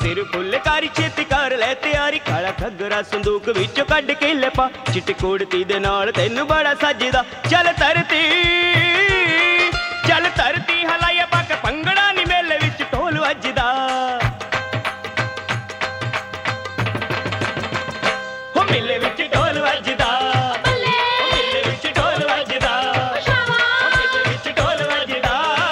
सिर फुल कारी छेती कर लै तैयारी, काला घग्गरा संदूक विचों कढ के ले पा, चिट्टी कुड़ती दे नाल तैनूं बड़ा सजदा। चल धरती हलाइए पा के भंगड़ा नी मेले विच ढोल वजदा। हो मेले विच ढोल वजदा, मेले विच ढोल वजदा, मेले विच ढोल वजदा।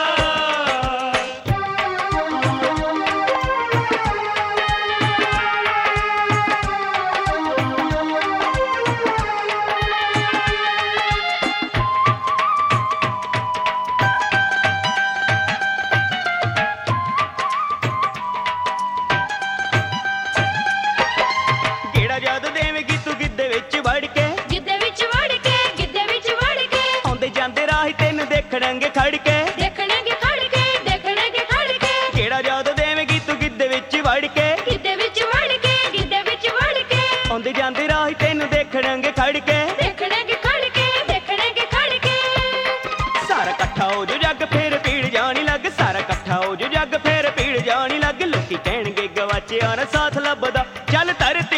जद देवेगी तू गिद्धे विच वड़ के, गिद्धे विच वड़ के, गिद्धे विच वड़ के, आउंदे जांदे राही तैनूं देखणगे खड़ के, देखणगे खड़ के, देखणगे खड़ के। केड़ा जद देवेगी तू गिद्धे विच वड़ के, गिद्धे विच वड़ के, गिद्धे विच वड़ के, आउंदे जांदे राही तैनूं देखणगे खड़ के, देखणगे खड़ के, देखणगे खड़ के। सारा कट्ठा हो जो जग फेर पीड़ जानी लग, सारा कट्ठा हो जो जग फेर पीड़ जानी लग। लोकी कहणगे गवाचिया ना साथ लभदा। चल धरती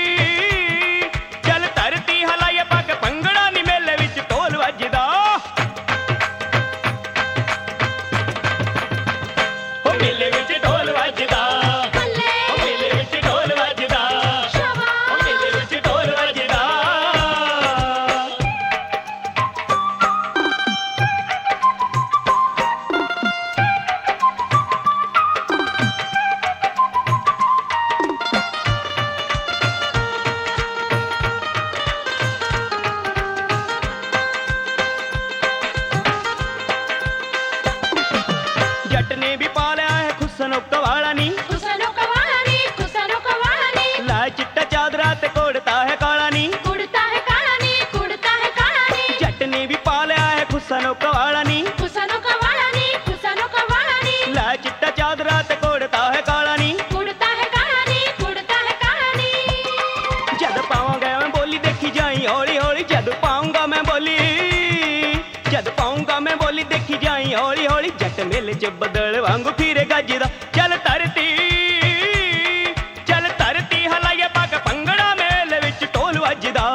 हलाइए पा के भंगड़ा नी मेले विच ढोल वजदा। हो मेले विच ढोल वजदा, हो मेले विच ढोल वजदा, हो मेले विच ढोल वजदा। जट ने भी पालिया है खुसनो कवाला नी, खुसनो कवाला नी, खुसनो कवाला नी, लाल चिट्टा चादरा ते कोड़ता है काला नी, कुड़ता है काला नी, कुड़ता है काला नी। जट ने भी पालिया है खुसनो कवाला नी, खुसनो कवाला नी, खुसनो कवाला नी, लाल चिट्टा चादरा ते कोड़ता है काला नी। कुड़ता है काला नी, कुड़ता है काला नी। जद पाऊंगा मैं बोली देखी जाई हौली हौली, जद पाऊंगा मैं बोली, जद पाऊंगा मैं बोली देखी जाई हौली हौली। जट मेले च बदल वांगू फिरे गजदा। चल धरती हलाइए पा के भंगड़ा मेले विच ढोल वजदा।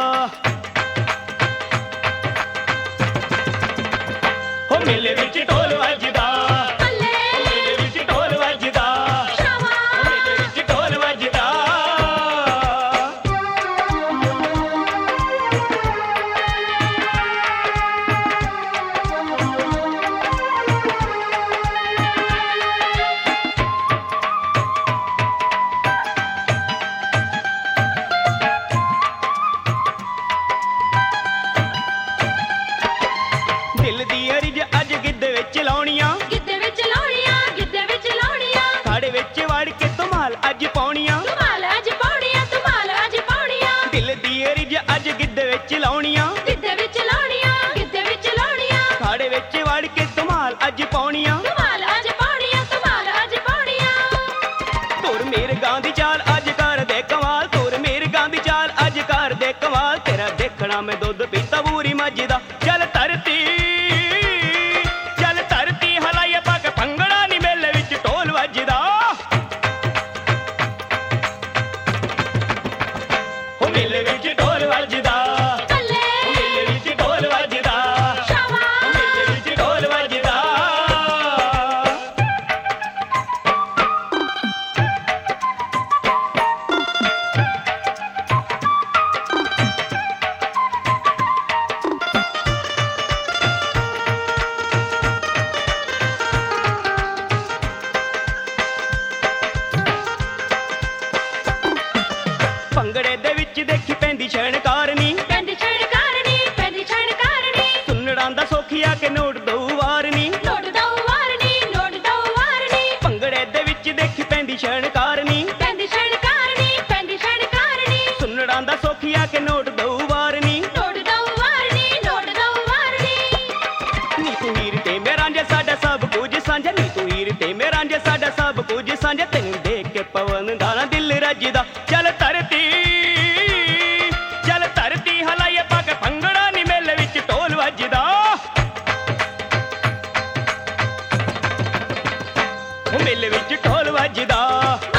हो मेले विच ढोल वजदा, बल्ले, हो मेले विच ढोल वजदा, हो मेले विच ढोल वजदा। दिल दी अरिज अज गिद्धे विच लाउणियां, गिद्धे विच लाउणियां, गिद्धे विच लाउणियां, खाड़े विच वड़ के धमाल अज पाउणियां, धमाल अज पाउणियां, धमाल अज पाउणियां। दिल दी अरिज अज गिद्धे विच लाउणियां, गिद्धे विच लाउणियां, गिद्धे विच लाउणियां, खाड़े विच वड़ के धमाल अज पाउणियां, धमाल अज पाउणियां, धमाल अज पाउणियां। तुर मेरे गां दी चाल अज कर दे कमाल, तुर मेरे गां दी चाल अज कर दे कमाल। तेरा देखना मैं दुध पीता बूरी मजदा। चल धरती हलाइए पा के भंगड़ा नी मेले विच ढोल वजदा। हो मेले विच ढोल वजदा, बल्ले, हो मेले विच ढोल वजदा, हो मेले विच ढोल वजदा। ਭੰਗੜੇ ਦੇ ਵਿੱਚ ਦੇਖੀ ਪੈਂਦੀ ਛਣਕਾਰਨੀ, ਪੈਂਦੀ ਛਣਕਾਰਨੀ, ਪੈਂਦੀ ਛਣਕਾਰਨੀ, ਸੁੰਨੜਾਂ ਦਾ ਸੋਖੀਆ ਕੇ ਨੋਟ ਦਊ ਵਾਰਨੀ, ਨੋਟ ਦਊ ਵਾਰਨੀ, ਨੋਟ ਦਊ ਵਾਰਨੀ। ਭੰਗੜੇ ਦੇ ਵਿੱਚ ਦੇਖੀ ਪੈਂਦੀ ਛਣਕਾਰਨੀ, ਪੈਂਦੀ ਛਣਕਾਰਨੀ, ਪੈਂਦੀ ਛਣਕਾਰਨੀ, ਸੁੰਨੜਾਂ ਦਾ ਸੋਖੀਆ ਕੇ ਨੋਟ ਦਊ ਵਾਰਨੀ। ਨੋਟ ਦਊ ਵਾਰਨੀ, ਨੋਟ ਦਊ ਵਾਰਨੀ। ਨੀ ਤੂੰ ਹੀਰ ਤੇ ਮੇਰਾ ਜੇ ਸਾਡਾ ਸਭ ਕੁਝ ਸਾਂਝਾ, ਨੀ ਤੂੰ ਹੀਰ ਤੇ ਮੇਰਾ ਜੇ ਸਾਡਾ ਸਭ ਕੁਝ ਸਾਂਝਾ। ਤੈਨੂੰ ਦੇਖ ਕੇ ਪਵਨ ਦਾ ਨਾ ਦਿਲ ਰੱਜਦਾ। ਚਲ ਧਰਤੀ ਹਲਾਈਏ ਪਾ ਕੇ ਭੰਗੜਾ ਨੀ ਮੇਲੇ ਵਿੱਚ ਢੋਲ ਵੱਜਦਾ। ਉਹ ਮੇਲੇ ਵਿੱਚ ਢੋਲ ਵੱਜਦਾ।